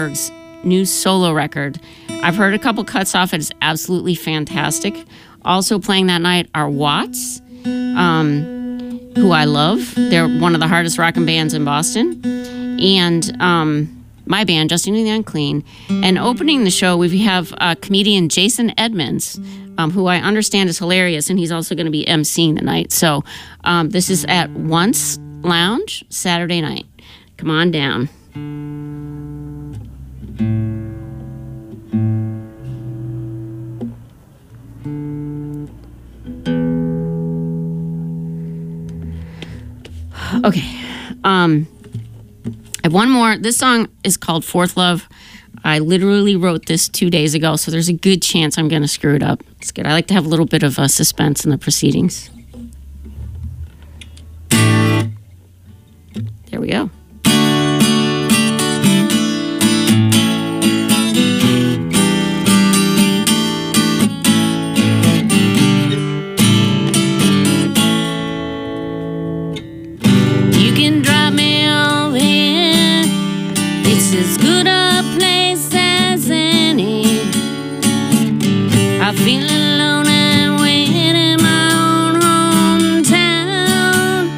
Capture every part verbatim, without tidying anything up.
Berg's new solo record. I've heard a couple cuts off it. It's absolutely fantastic. Also playing that night are Watts, um, who I love. They're one of the hardest rockin' bands in Boston. And um, my band, Justin and the Unclean. And opening the show, we have uh, comedian Jason Edmonds, um, who I understand is hilarious, and he's also going to be emceeing the night. So um, this is at Once Lounge, Saturday night. Come on down. Okay. Um, I have one more. This song is called Fourth Love. I literally wrote this two days ago, so there's a good chance I'm going to screw it up. It's good. I like to have a little bit of uh, suspense in the proceedings. There we go. As good a place as any. I feel alone and wait in my own hometown.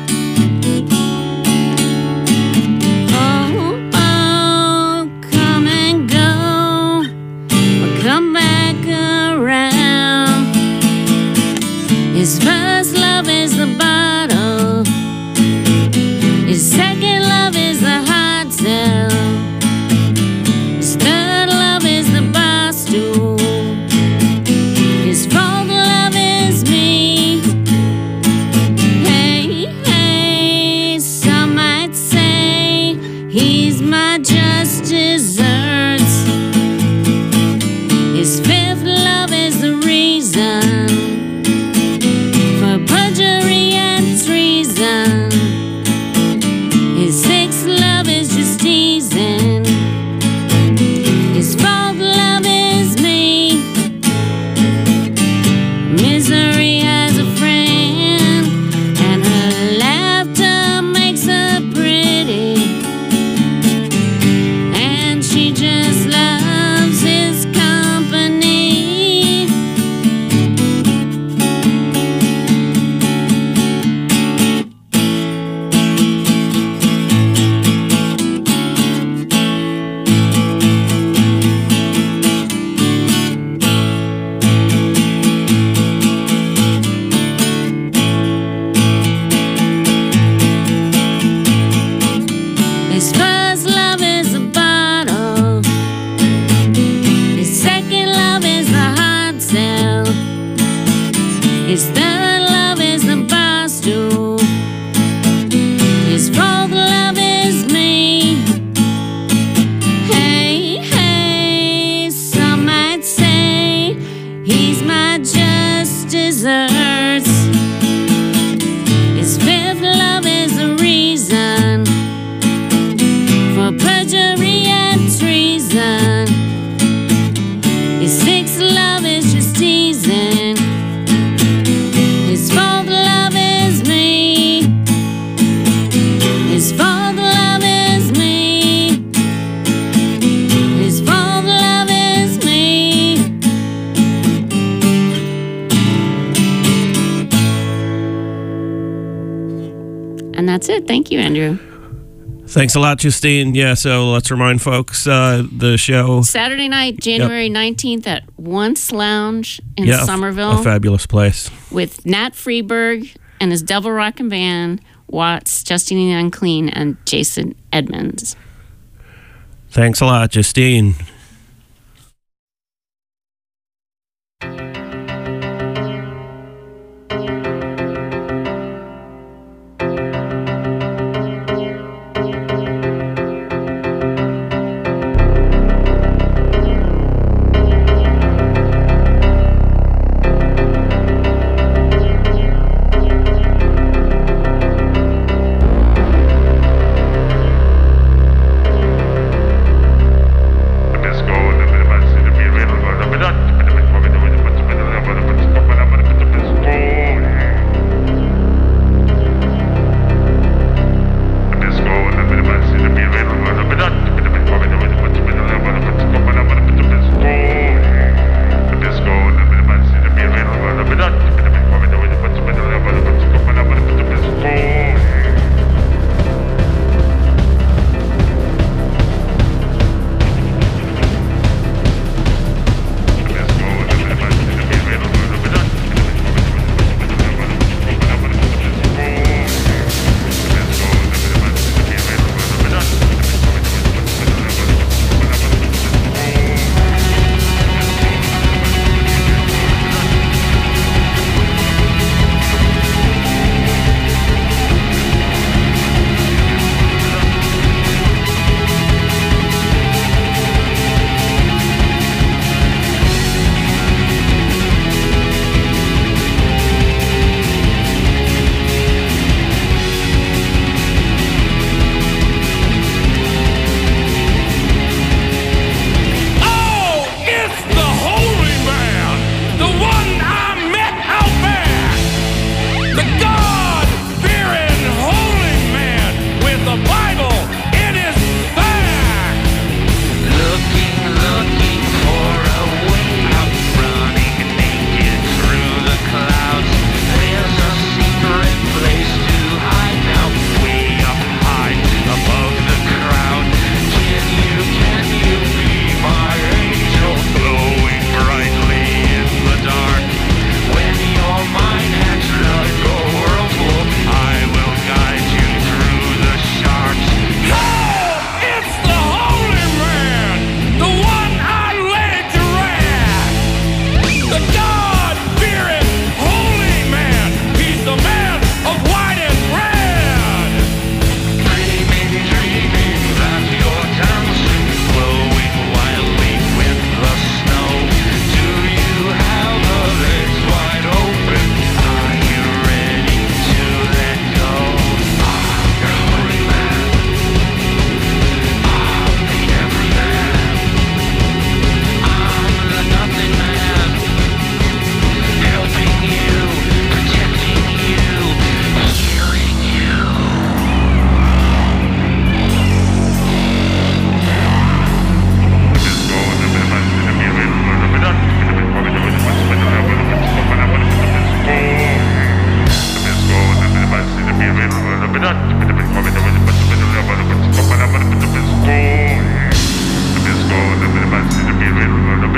Oh, oh, come and go, or come back around. His first love is the bottle, his second love is the hard sell. His fourth love is me. Hey, hey, some might say he's my just desserts. His fifth love is the reason for perjury and treason. His sixth love is just teasing. His fourth love is me. Misery has a friend, and her laughter makes her pretty, and she just loves his company. His first love is a bottle, his second love is the hard sell, his third love is the bar stool, his fourth love is me. Hey, hey, some might say he's my just desserts. His fifth love is the reason for perjury and treason. His sixth love is just teasing. His fourth love is me. His fourth love is me. His fourth love is me. And that's it. Thank you, Andrew. Thanks a lot, Justine. Yeah, so let's remind folks uh, the show. Saturday night, January nineteenth at Once Lounge in yeah, Somerville. A fabulous place. With Nat Freeberg and his Devil Rockin' Band, Watts, Justin and the Unclean, and Jason Edmonds. Thanks a lot, Justine. This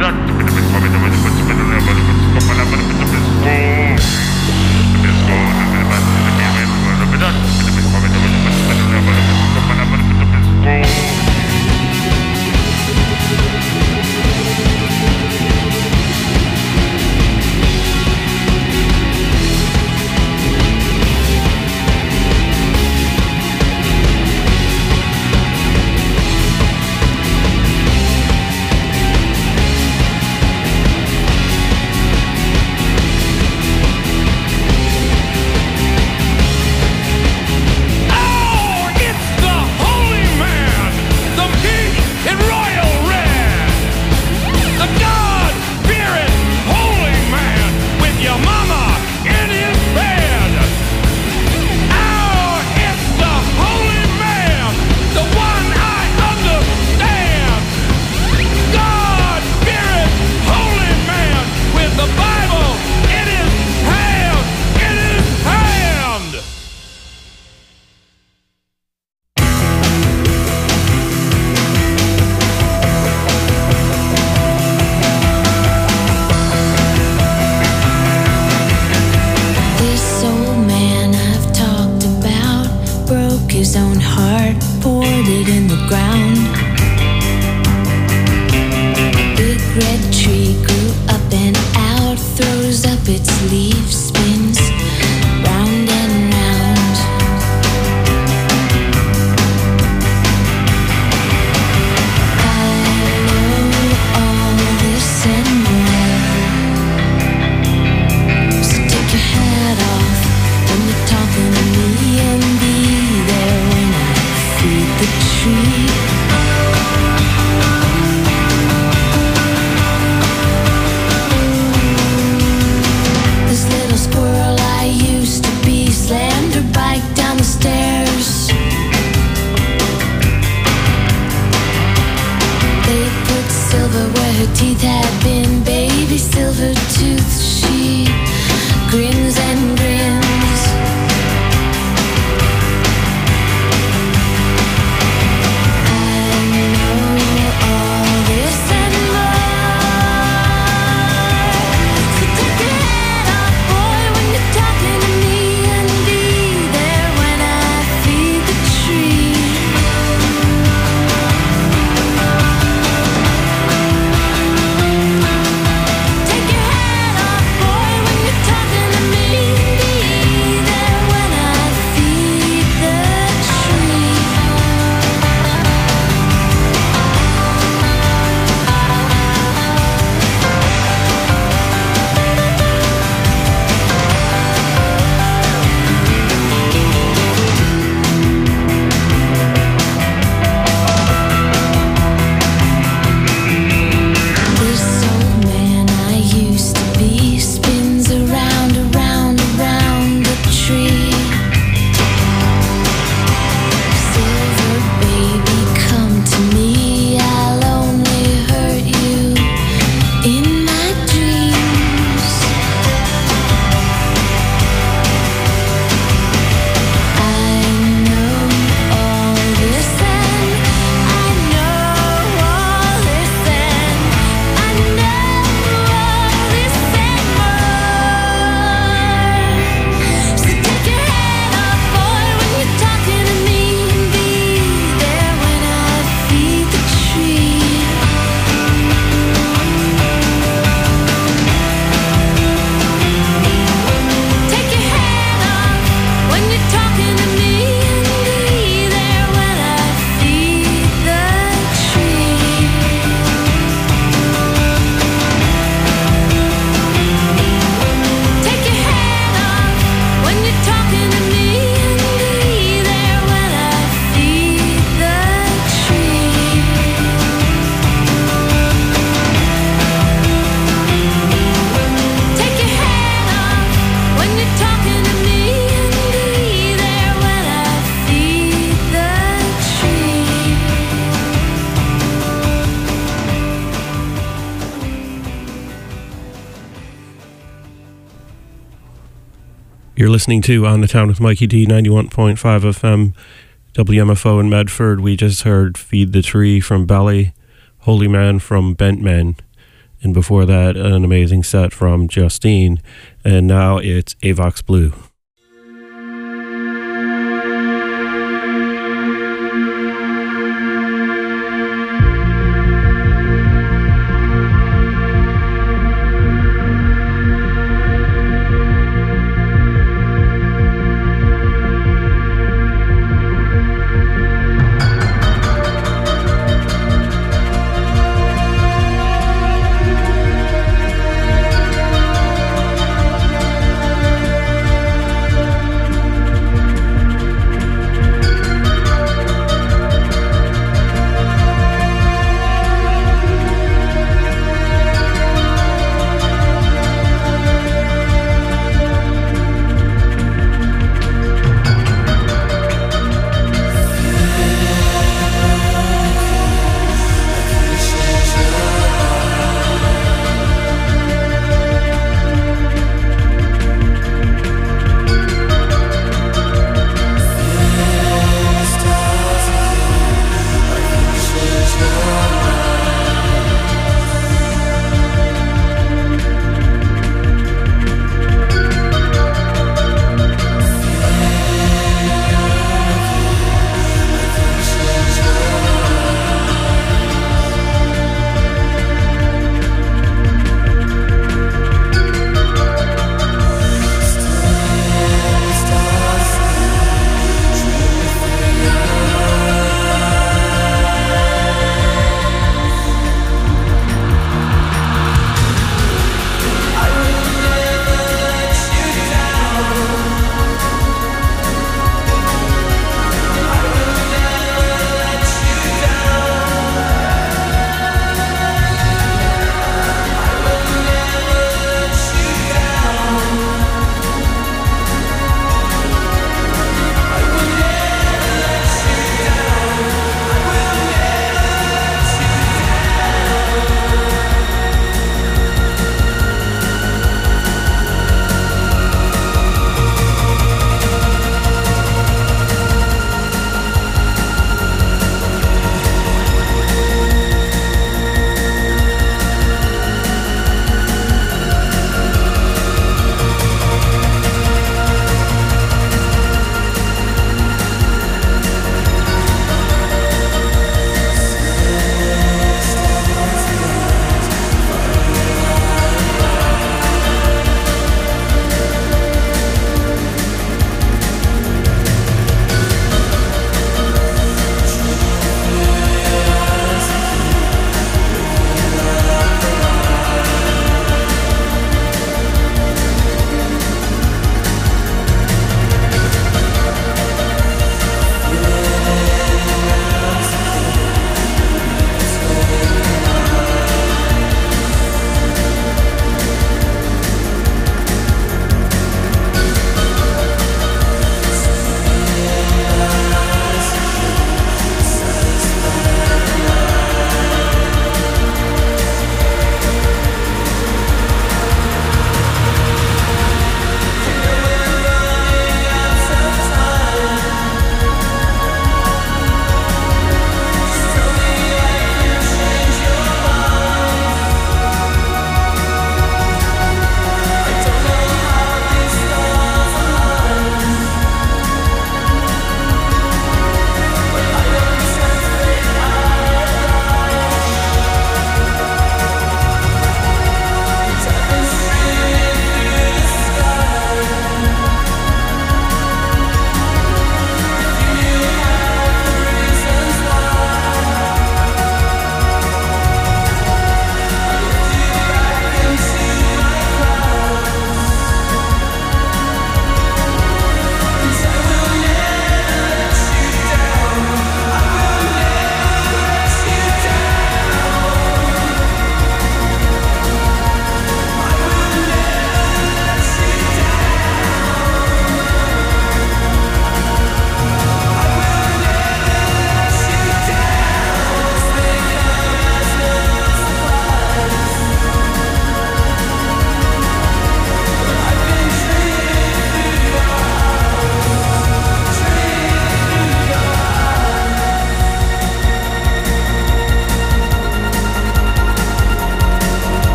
You're listening to On the Town with Mikey D, ninety-one point five F M, W M F O in Medford. We just heard Feed the Tree from Bally, Holy Man from Bent Men, And before that, an amazing set from Justine. And now it's Avox Blue.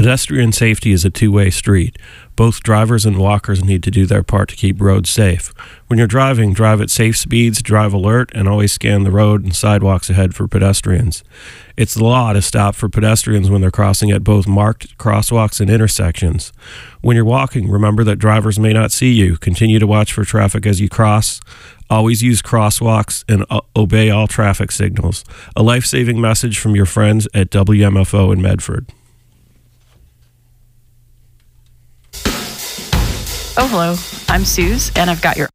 Pedestrian safety is a two-way street. Both drivers and walkers need to do their part to keep roads safe. When you're driving, drive at safe speeds, drive alert, and always scan the road and sidewalks ahead for pedestrians. It's the law to stop for pedestrians when they're crossing at both marked crosswalks and intersections. When you're walking, remember that drivers may not see you. Continue to watch for traffic as you cross. Always use crosswalks and uh, obey all traffic signals. A life-saving message from your friends at W M F O in Medford. Oh, hello. I'm Suze, and I've got your...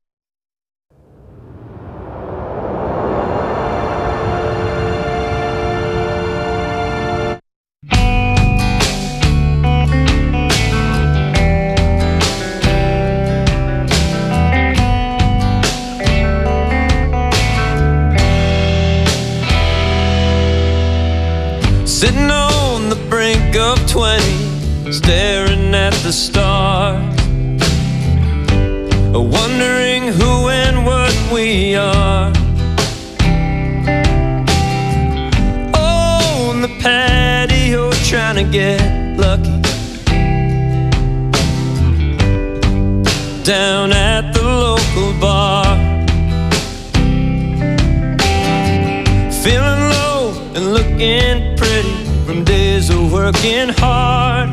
Sitting on the brink of twenty, staring at the stars, wondering who and what we are. Oh, on the patio trying to get lucky, down at the local bar, feeling low and looking pretty from days of working hard.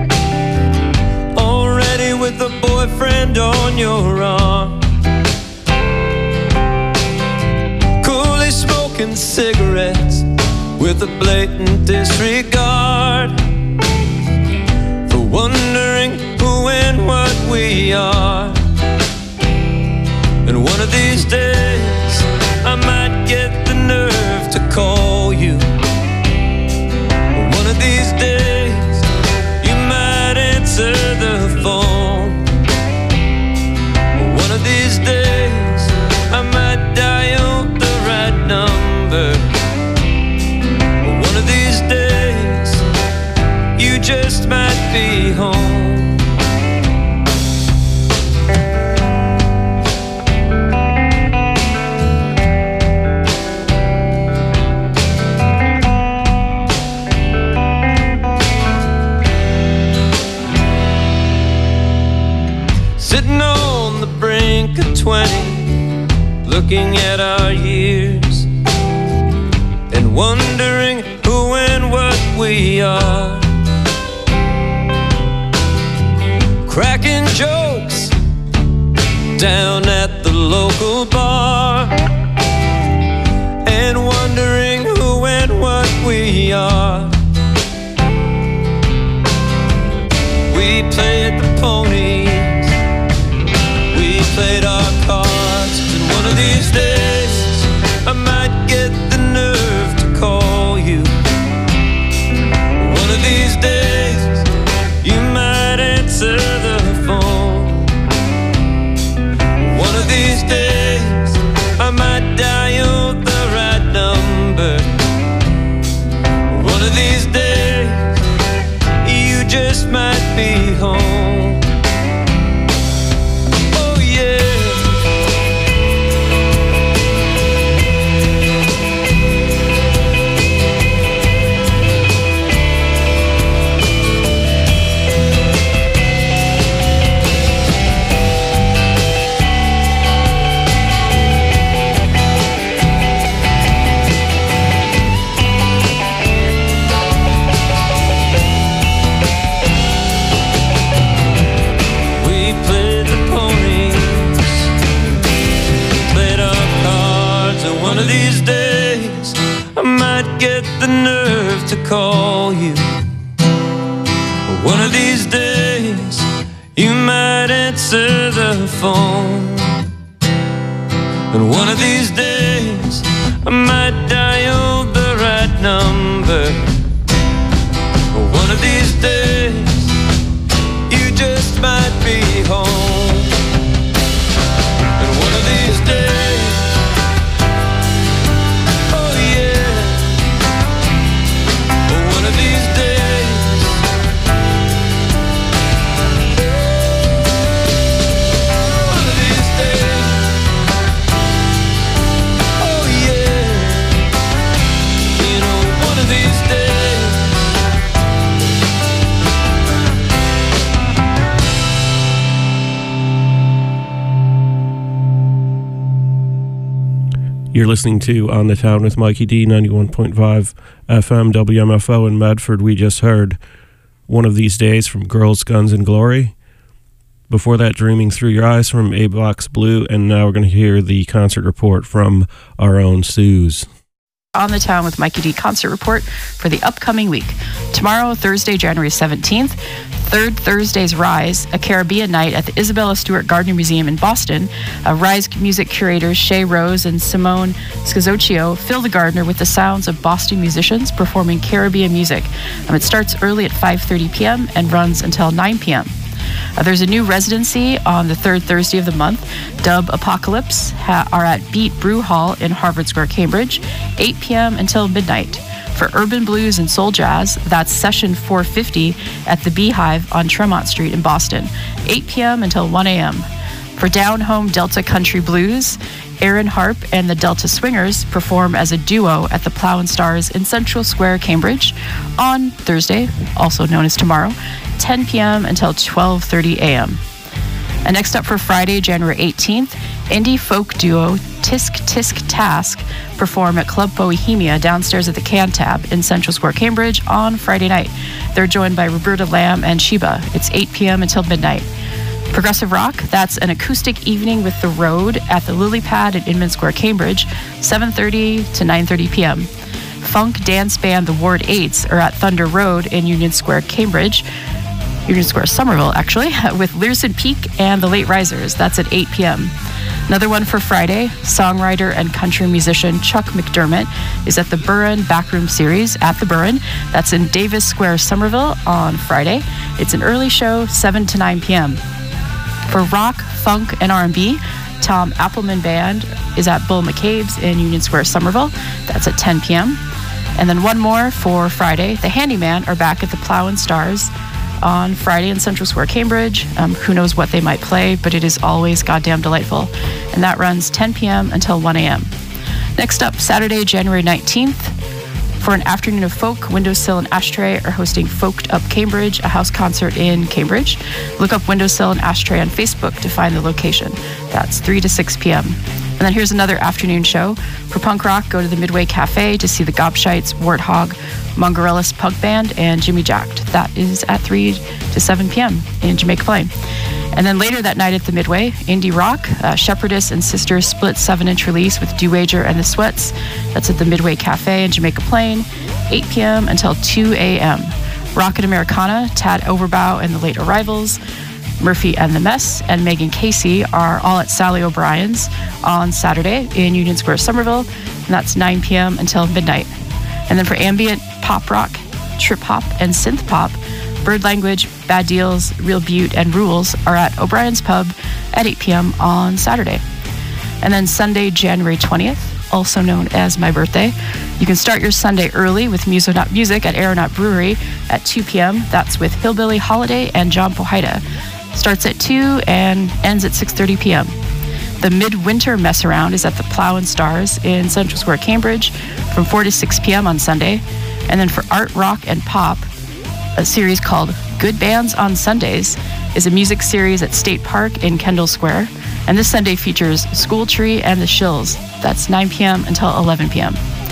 Already with a boyfriend on your arm, coolly smoking cigarettes with a blatant disregard for wondering who and what we are. And one of these days I might get the nerve to call you. One of these days you might answer the phone. One of these days I might dial the right number. One of these days you just might be home. Sitting on the brink of twenty, looking at our years and wondering who and what we are. Cracking jokes down at the local bar and wondering who and what we are. We played the pony, we played our cards, and one of these days I might get the nerve to call you. One of these days you might answer the phone. One of these days I might dial the right number. One of these days you just might be home. One of these days I might get the nerve to call you. One of these days you might answer the phone. And one of these days I might dial the right number. One of these days you just might be home. And one of these days You're listening to On the Town with Mikey D, ninety-one point five F M W M F O in Medford. We just heard One of These Days from Girls, Guns, and Glory. Before that, Dreaming Through Your Eyes from A-Box Blue. And now we're going to hear the concert report from our own Suze. On the Town with Mikey D concert report for the upcoming week. Tomorrow, Thursday, January seventeenth, Third Thursday's Rise, a Caribbean night at the Isabella Stewart Gardner Museum in Boston. Uh, Rise music curators Shay Rose and Simone Scazzocchio fill the Gardner with the sounds of Boston musicians performing Caribbean music. Um, it starts early at five thirty p.m. and runs until nine p.m. Uh, there's a new residency on the third Thursday of the month. Dub Apocalypse ha- are at Beat Brew Hall in Harvard Square, Cambridge, eight p.m. until midnight. For urban blues and soul jazz, that's session four fifty at the Beehive on Tremont Street in Boston, eight p.m. until one a.m. For down-home Delta Country Blues, Aaron Harp and the Delta Swingers perform as a duo at the Plow and Stars in Central Square, Cambridge, on Thursday, also known as tomorrow, ten p.m. until twelve thirty a.m. And next up for Friday, January eighteenth, indie folk duo Tisk Tisk Task perform at Club Bohemia downstairs at the Cantab in Central Square, Cambridge on Friday night. They're joined by Roberta Lamb and Sheba. It's eight p.m. until midnight. Progressive rock, that's an acoustic evening with The Road at the Lily Pad at Inman Square, Cambridge, seven thirty to nine thirty p.m. Funk dance band The Ward Eights are at Thunder Road in Union Square, Cambridge, Union Square, Somerville, actually, with Learson Peak and the Late Risers. That's at eight p.m. Another one for Friday, songwriter and country musician Chuck McDermott is at the Burren Backroom Series at the Burren. That's in Davis Square, Somerville on Friday. It's an early show, seven to nine p.m. For rock, funk, and R and B, Tom Appleman Band is at Bull McCabe's in Union Square, Somerville. That's at ten p.m. And then one more for Friday, the Handyman are back at the Plow and Stars on Friday in Central Square, Cambridge. Um, who knows what they might play, but it is always goddamn delightful. And that runs ten p.m. until one a.m. Next up, Saturday, January nineteenth, for an afternoon of folk, Windowsill and Ashtray are hosting Folked Up Cambridge, a house concert in Cambridge. Look up Windowsill and Ashtray on Facebook to find the location. That's three to six p.m. And then here's another afternoon show. For punk rock, go to the Midway Cafe to see the Gobshites, Warthog, Mongarellis Punk Band, and Jimmy Jacked. That is at three to seven p.m. in Jamaica Plain. And then later that night at the Midway, indie rock, uh, Shepherdess and Sisters split seven-inch release with Dewager and the Sweats. That's at the Midway Cafe in Jamaica Plain, eight p.m. until two a.m. Rocket Americana, Tad Overbow and the Late Arrivals, Murphy and the Mess, and Megan Casey are all at Sally O'Brien's on Saturday in Union Square, Somerville, and that's nine p.m. until midnight. And then for ambient, pop rock, trip hop, and synth pop, Bird Language, Bad Deals, Real Butte, and Rules are at O'Brien's Pub at eight p.m. on Saturday. And then Sunday, January twentieth, also known as my birthday, you can start your Sunday early with Musonaut Music at Aeronaut Brewery at two p.m. That's with Hillbilly Holiday and John Pohida. Starts at two and ends at six thirty p.m. The Midwinter Mess Around is at the Plow and Stars in Central Square, Cambridge from four to six p.m. on Sunday. And then for art, rock, and pop, a series called Good Bands on Sundays is a music series at State Park in Kendall Square. And this Sunday features School Tree and the Shills. That's nine p.m. until eleven p.m.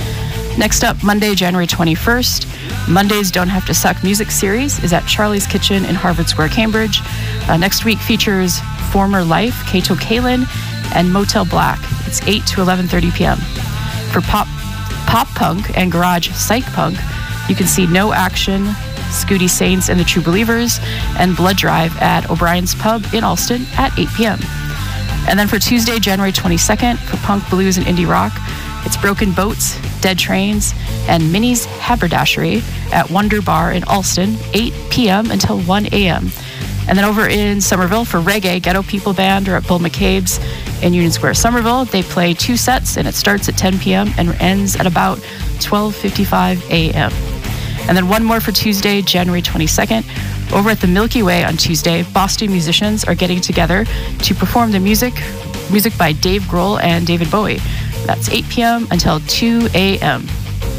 Next up, Monday, January twenty-first, Mondays Don't Have to Suck music series is at Charlie's Kitchen in Harvard Square, Cambridge. Uh, next week features Former Life, Kato Kalin, and Motel Black. It's eight to eleven thirty p.m. For pop, pop punk and garage psych punk, you can see No Action, Scooty Saints and the True Believers, and Blood Drive at O'Brien's Pub in Alston at eight p.m. And then for Tuesday, January twenty-second, for punk, blues, and indie rock, it's Broken Boats, Dead Trains, and Minnie's Haberdashery at Wonder Bar in Alston, eight p.m. until one a.m. And then over in Somerville for reggae, Ghetto People Band are at Bull McCabe's in Union Square, Somerville. They play two sets, and it starts at ten p.m. and ends at about twelve fifty-five a.m. And then one more for Tuesday, January twenty-second. Over at the Milky Way on Tuesday, Boston musicians are getting together to perform the music, music by Dave Grohl and David Bowie. That's eight p.m. until two a.m.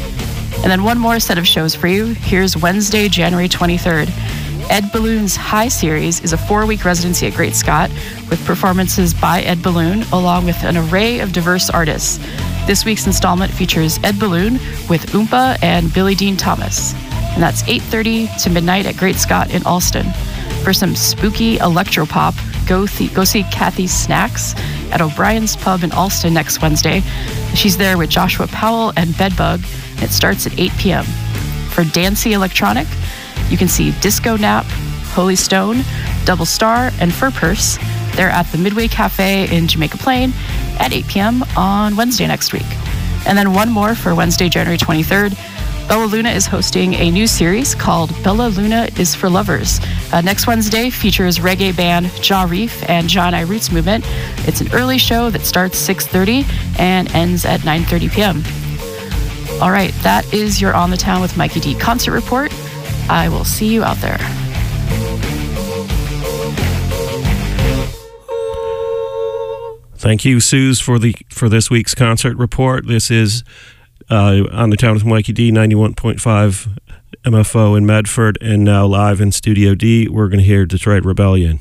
And then one more set of shows for you. Here's Wednesday, January twenty-third. Ed Balloon's High Series is a four-week residency at Great Scott with performances by Ed Balloon along with an array of diverse artists. This week's installment features Ed Balloon with Oompa and Billy Dean Thomas. And that's eight thirty to midnight at Great Scott in Alston. For some spooky electropop, go, th- go see Kathy Snacks at O'Brien's Pub in Alston next Wednesday. She's there with Joshua Powell and Bedbug. And it starts at eight p.m. For dancey electronic, you can see Disco Nap, Holy Stone, Double Star, and Fur Purse. They're at the Midway Cafe in Jamaica Plain at eight p.m. on Wednesday next week. And then one more for Wednesday, January twenty-third. Bella Luna is hosting a new series called Bella Luna is for Lovers. Uh, next Wednesday features reggae band Ja Reef and John I Roots Movement. It's an early show that starts six thirty and ends at nine thirty p.m. All right, that is your On the Town with Mikey D concert report. I will see you out there. Thank you, Suze, for the for this week's concert report. This is uh, On the Town with Mikey D, ninety-one point five M F O in Medford, and now live in Studio D, we're going to hear Detroit Rebellion.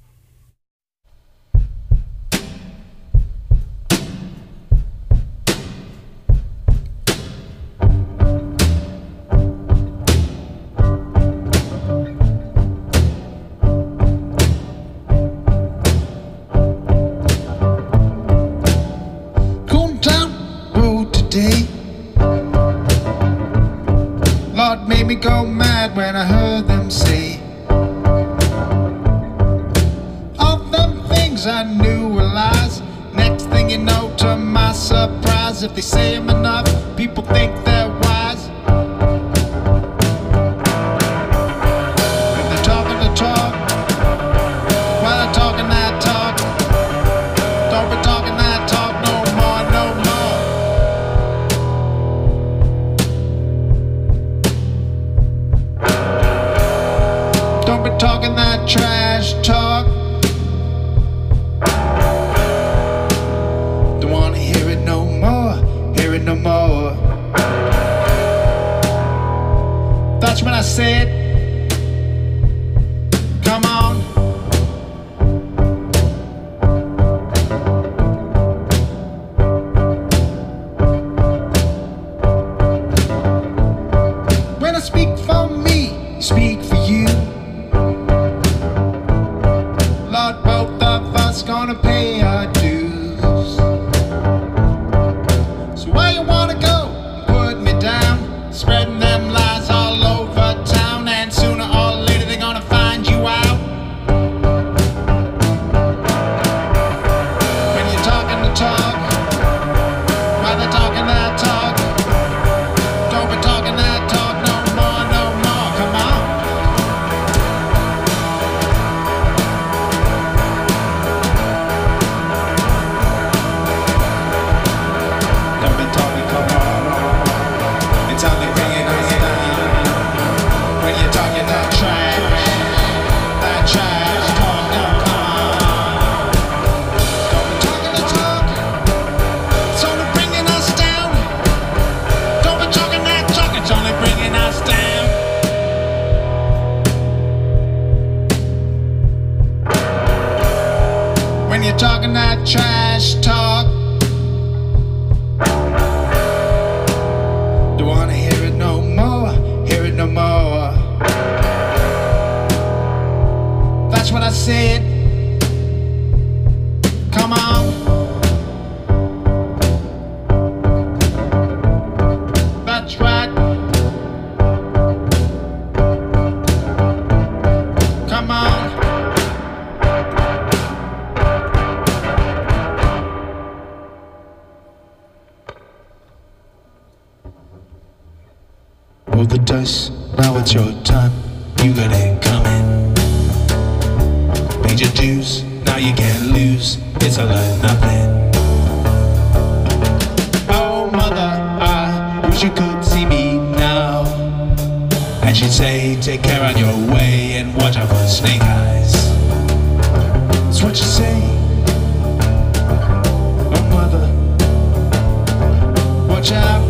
Go mad when I heard them say all them things I knew were lies. Next thing you know, to my surprise, if they say them enough, people think they're wise. If they're talking the talk, while they're talking that talk, don't be talking that talk no more, no more. Talking that trash talk, don't wanna hear it no more, hear it no more. That's when I said, come on. When I speak for me, speak for you. Gonna pay our dues. So where you wanna go? Put me down, spreading them lies all over town, and sooner or later they're gonna find you out. When you're talking the talk, while they're talking that talk, don't be talking that talk no more, no more. Come on. Talking that trash talk, don't wanna hear it no more, hear it no more. That's what I said, come on. That's right, come on. Roll the dice, now it's your time. You got it coming. Paid your dues, now you can't lose. It's all or nothing. Oh mother, I wish you could see me now. And she'd say, take care on your way and watch out for snake eyes. That's what you say. Oh mother, watch out.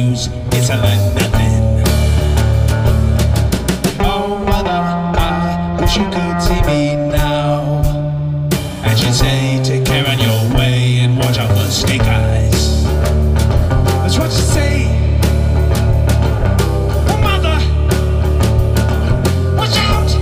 lose, it's a nothing. Oh mother, I wish you could see me now. And she'd say, take care on your way and watch out for snake eyes. That's what she'd say. Oh mother, watch out.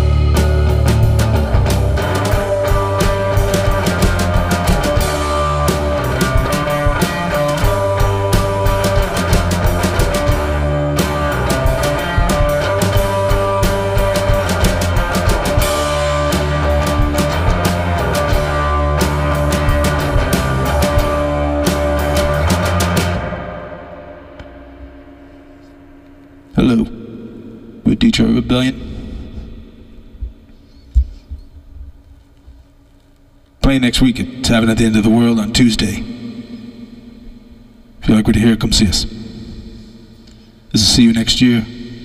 Hello, we're Detroit Rebellion. Playing next week at Tavern at the End of the World on Tuesday. If you like what you hear, come see us. This is see you next year.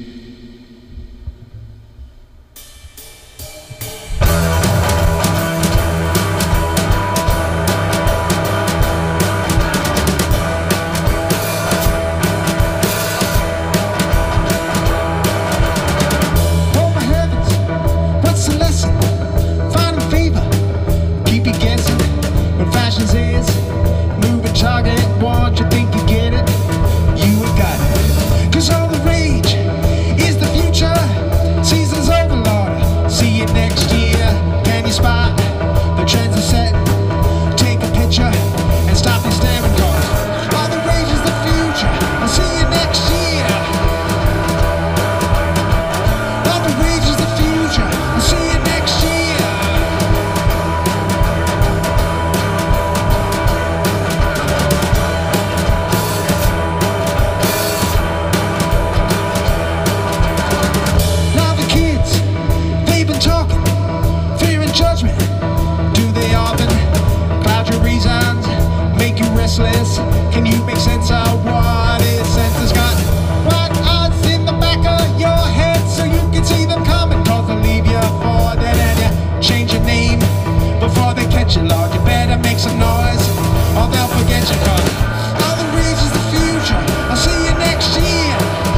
Can you make sense of what its sense has got? What odds in the back of your head so you can see them coming? Cause they'll leave you for dead and you change your name before they catch you, Lord. You better make some noise or they'll forget you. Cause all the rage is the future. I'll see you next year.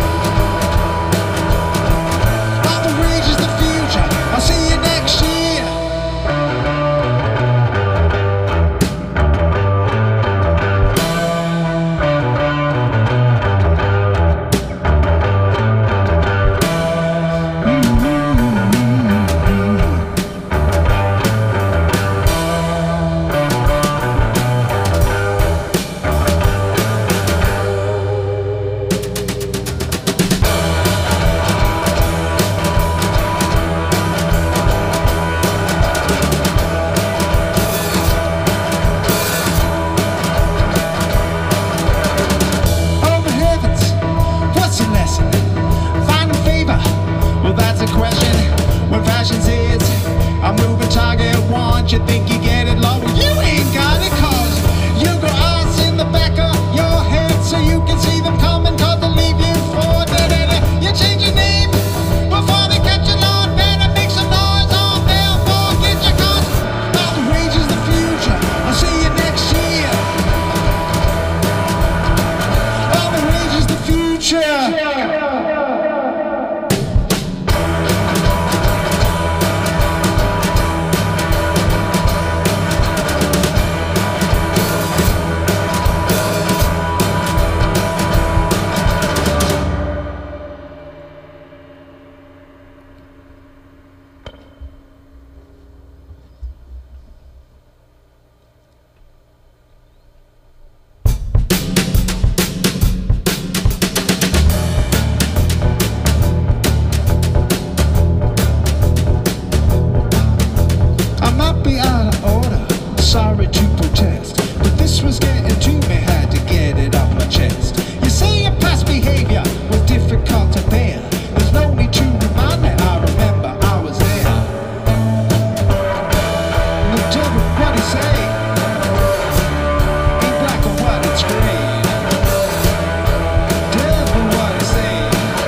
All the rage is the future. I'll see you next year. You think you get it, Lord? Well, you ain't got it, cause you got eyes in the back of your head so you can see them coming, cause they'll leave you for dead. You change your name before they catch you, Lord. Better make some noise or they'll forget you, cause all the rage is the future. I'll see you next year. All the rage is the future. Sorry to protest, but this was getting to me, had to get it off my chest. You say your past behavior was difficult to bear. There's no need to remind me, I remember I was there. Now tell me what he say. Ain't black or white, it's gray. Tell me what he say.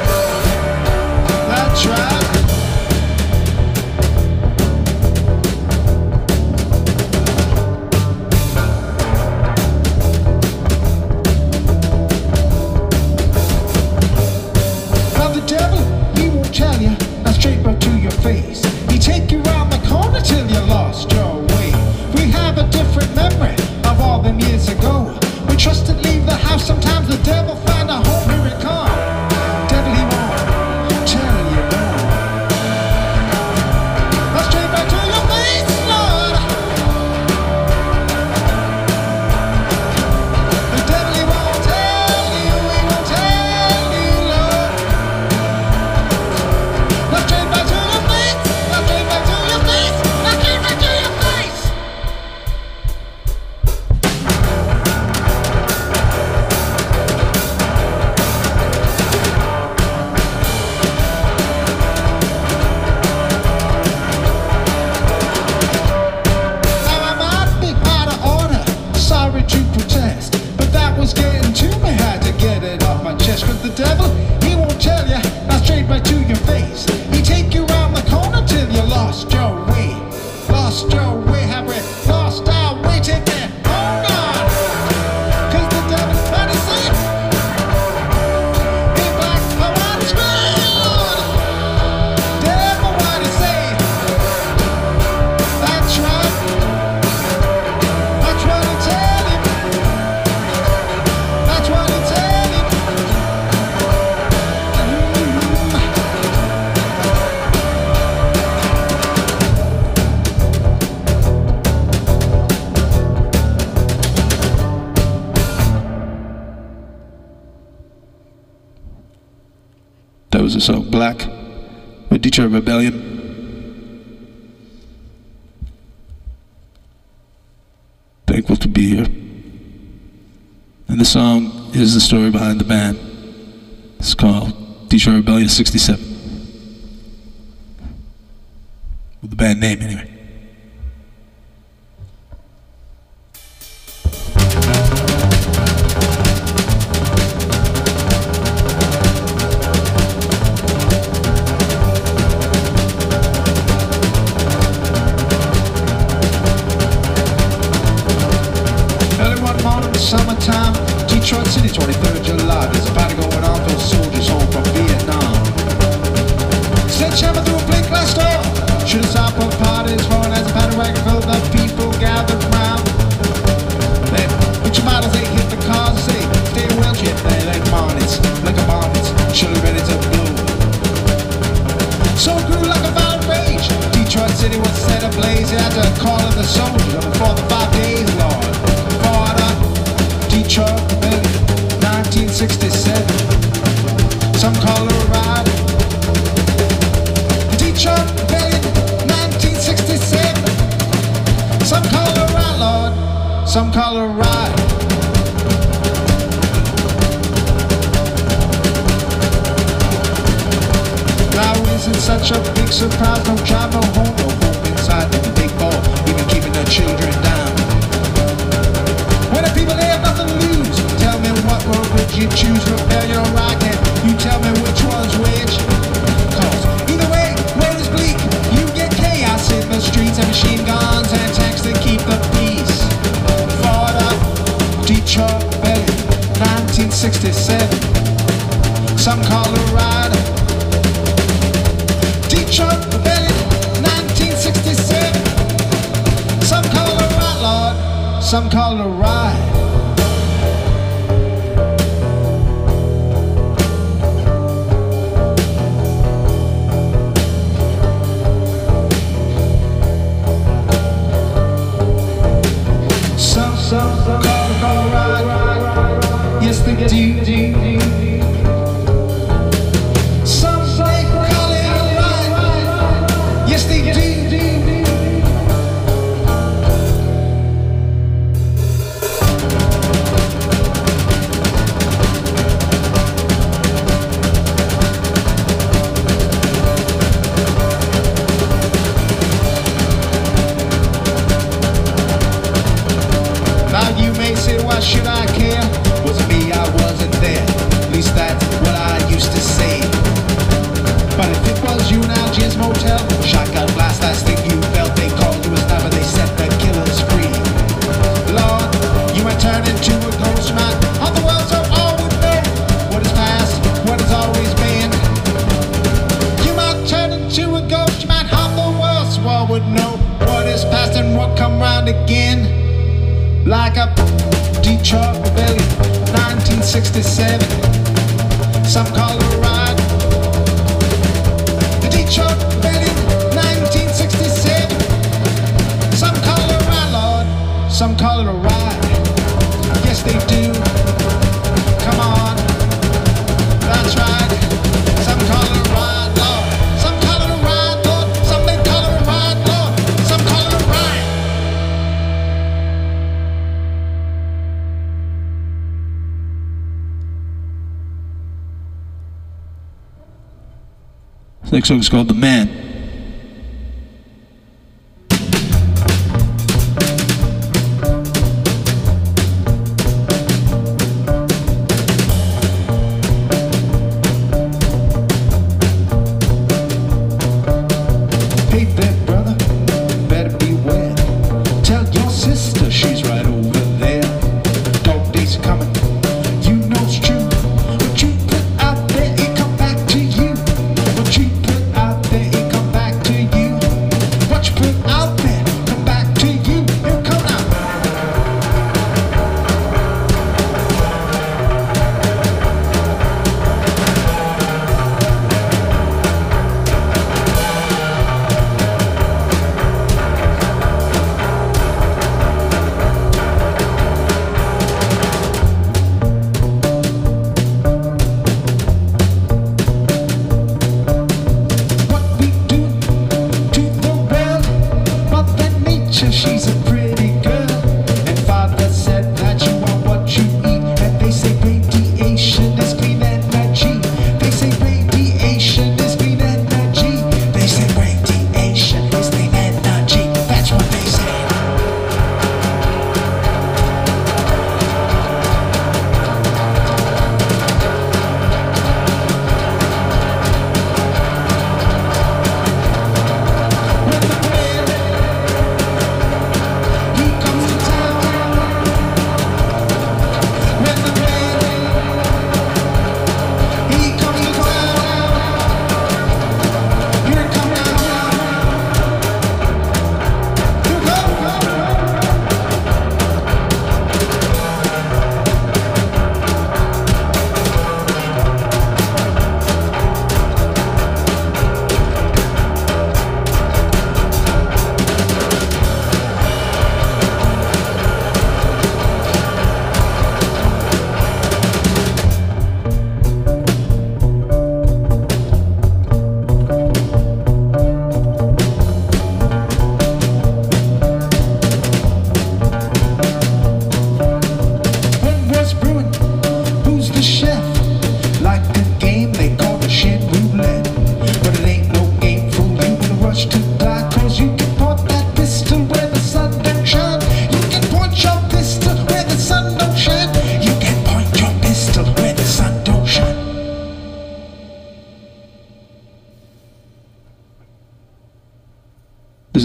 That's right. Cause the devil, he won't tell you, now straight right to your face. He take you around the corner till you lost your way. Lost your way, have we lost our way? Take that, hold on. Cause the devil, what is it? He black, I want to scream. Devil, what is it? That's right. That's what I tell him. That's what I tell him. That was the song Black with Detroit Rebellion. Thankful to be here. And the song is the story behind the band. It's called Detroit Rebellion sixty-seven. With the band name, anyway. Early one morning, summertime, Detroit City, twenty-third of July. There's a party going on for soldiers home from Vietnam. Sledgehammer through a plate glass door. Should have stopped for parties, rolling as a paddy wagon filled the people gathered round. They put your bottles, they hit the cars, say, stay well, jet, they like bonnets, like a bonnets, surely ready to blow. So grew like a violent rage. Detroit City was set ablaze. They had to call in the soldiers before the five days, Lord. Detroit Rebellion, nineteen sixty-seven. Some call it a ride. Detroit Rebellion, nineteen sixty-seven. Some call it a ride, Lord. Some call it a ride. Now isn't such a big surprise. No job, no home, no home inside the big ball. Even keeping the children down. When the people they have nothing to lose, tell me what road would you choose, rebellion or rocket? You tell me which one's which. Cause either way, road is bleak. You get chaos in the streets and machine guns and tanks to keep the peace. Fought up Detroit Rebellion, nineteen sixty-seven. Some call it a ride. Detroit Rebellion, nineteen sixty-seven. Some call it a ride, Lord. Some call it a ride. Some, some, some call it a ride. Yes, they do. Some say call it a ride. Yes, they do. Why should I care? Wasn't me, I wasn't there. At least that's what I used to say. But if it was you now, Jizz Motel, shotgun blast, last thing you felt. They called you a sniper, they set the killers free. Lord, you might turn into a ghost man. All the world so all would know what is past, what has always been. You might turn into a ghost, you might harm the world, so all would know what is past and what come round again. Like a Detroit Rebellion, nineteen sixty-seven. Some call it a ride. The Detroit Rebellion, nineteen sixty-seven. Some call it a ride, Lord. Some call it a ride. Yes, they do. Come on. That's right. Some call it a ride, Lord. Some call it a ride, Lord. Some they call it a ride, Lord. Some call it a ride. This next song is called The Man.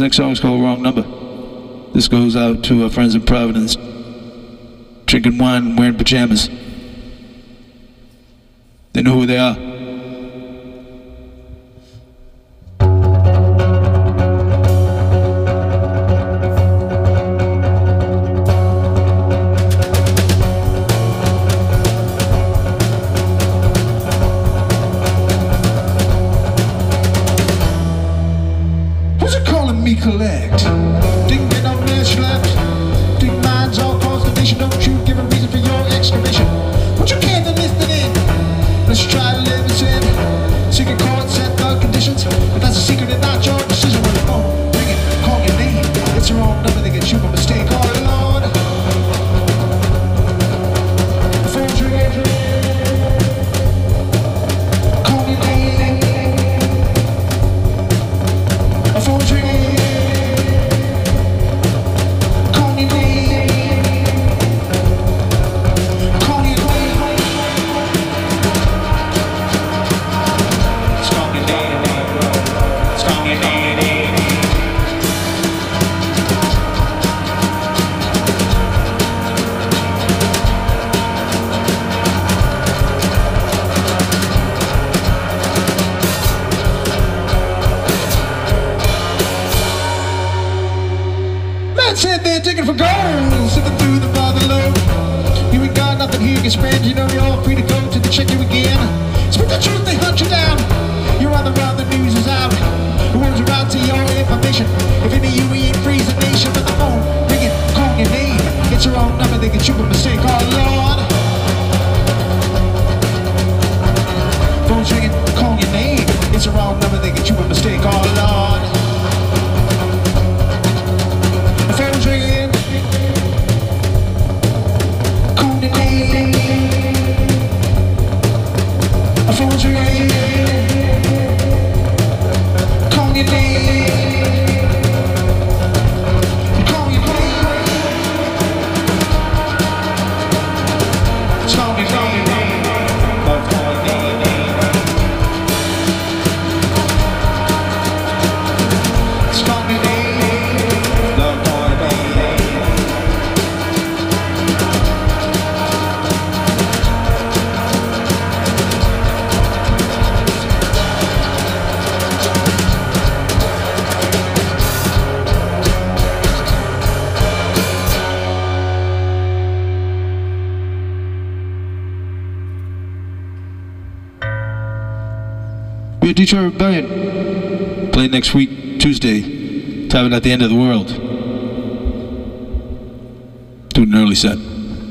next song is called Wrong Number. This goes out to our friends in Providence, drinking wine and wearing pajamas. They know who they are. Collect. Didn't get no mess left. Dig mines all across the nation. Don't you give a reason for your excavation. Put your can and listen in. Let's try to live in sin. Secret chord set the conditions, but that's a secret and not your decision. When the phone ring it, call your name. It's the wrong number. They get you by mistake. Oh Lord. The phone's ringing. Call your name. The phone's ringing. Said they're digging for gold, sifting through the bother load. You ain't got nothing here you can spend. You know you're free to go till they check you again. Speak the truth, they hunt you down. You're on the run, the news is out. The words are out to your information. If any of you ain't freeze the nation, with the phone ringing, call your name. It's your own number, they get you a mistake. Oh Lord. Phone's ringing, call your name. It's your own number, they get you a mistake. Oh Lord. We're Detroit Rebellion. Play next week, Tuesday. Tavern at the End of the World. Do an early set.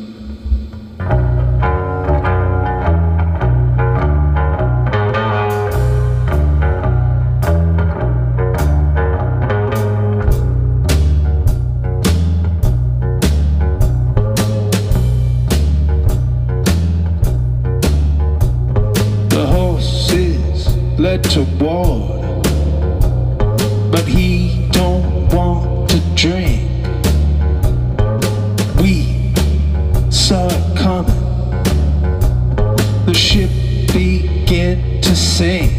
Led to water, but he don't want to drink. We saw it coming. The ship began to sink.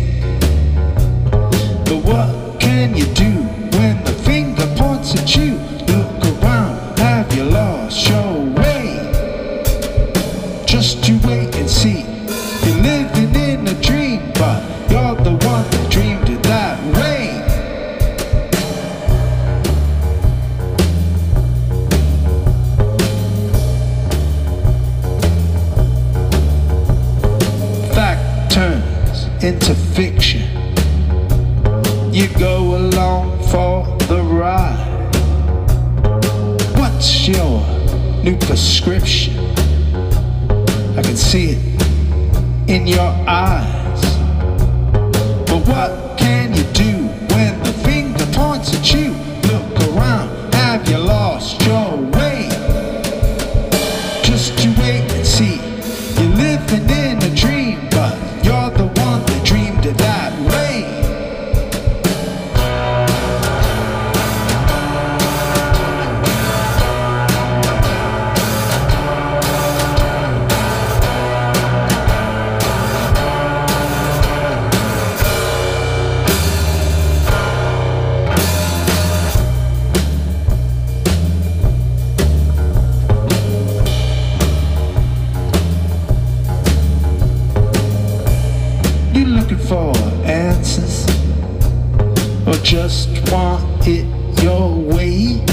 But what can you do when the finger points at you? Look around, have you lost your way? Just you wait and see. You're living in a dream, but you're the one that dreamed it that way. Fact turns into fiction. You go along for the ride. What's your new prescription? I can see it in your eyes. But what can you do when the finger points at you? Look around, have you lost your way? Just you wait and see. You're living in a dream, but you're the one that dreamed it that way. looking for answers, or just want it your way?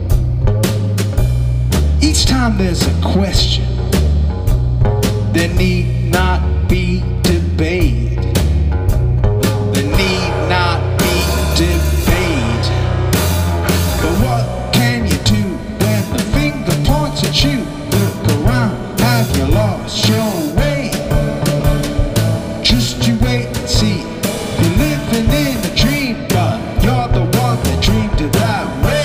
Each time there's a question, there need not be debate. There need not be debate. But what can you do when the finger points at you? Look around, have you lost your way? Just you wait and see. You're living in a dream, but you're the one that dreamed it that way.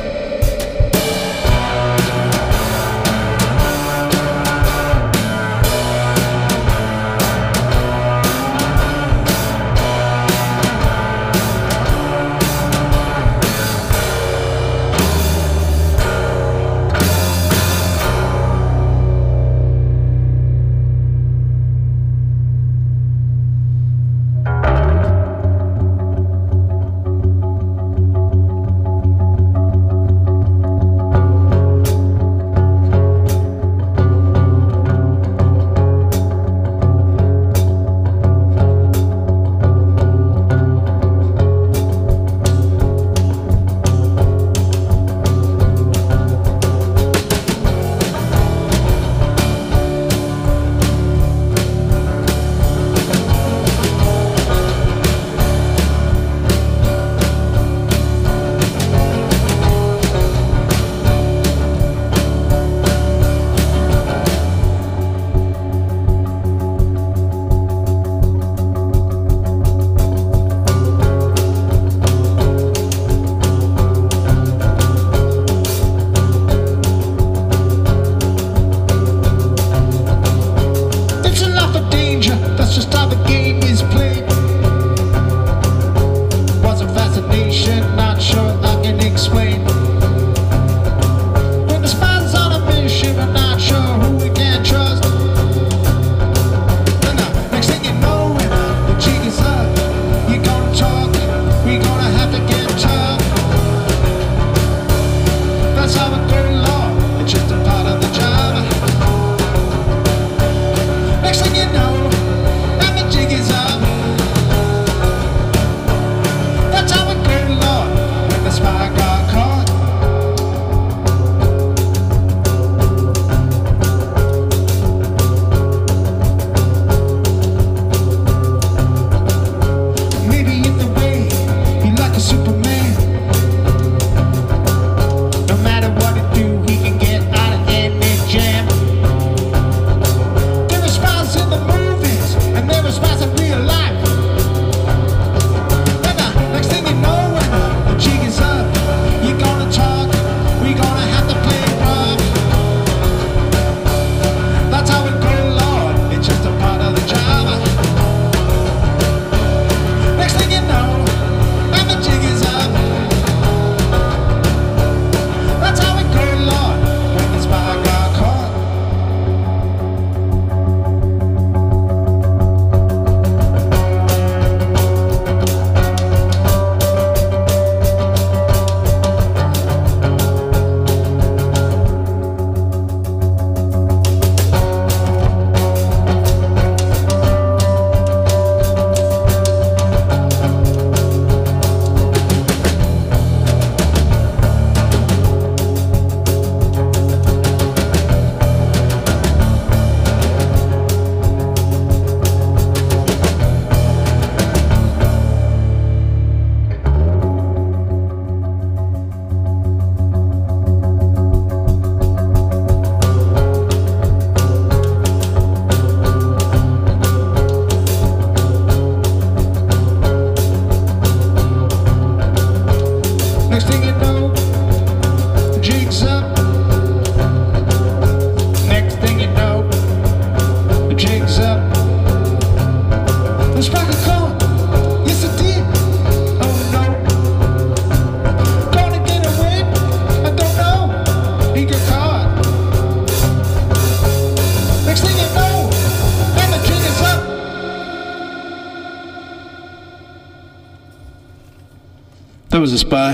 That was a spy.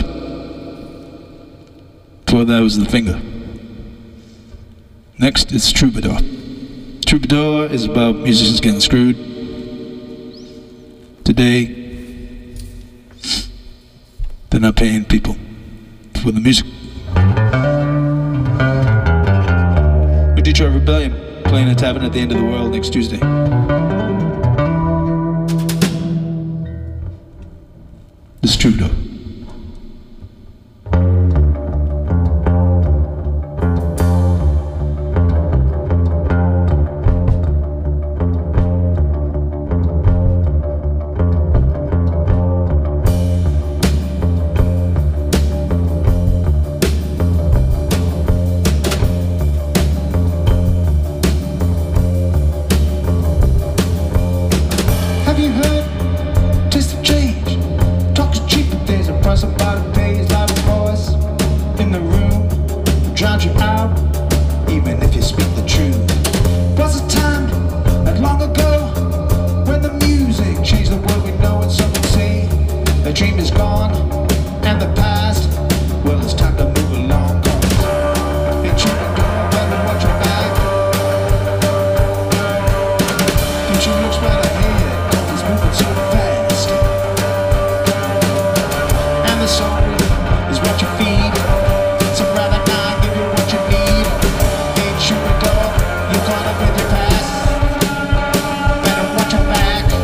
Before that was the finger. Next is Troubadour. Troubadour is about musicians getting screwed. Today, they're not paying people for the music. With Detroit Rebellion playing a tavern at the end of the world next Tuesday. It's true though.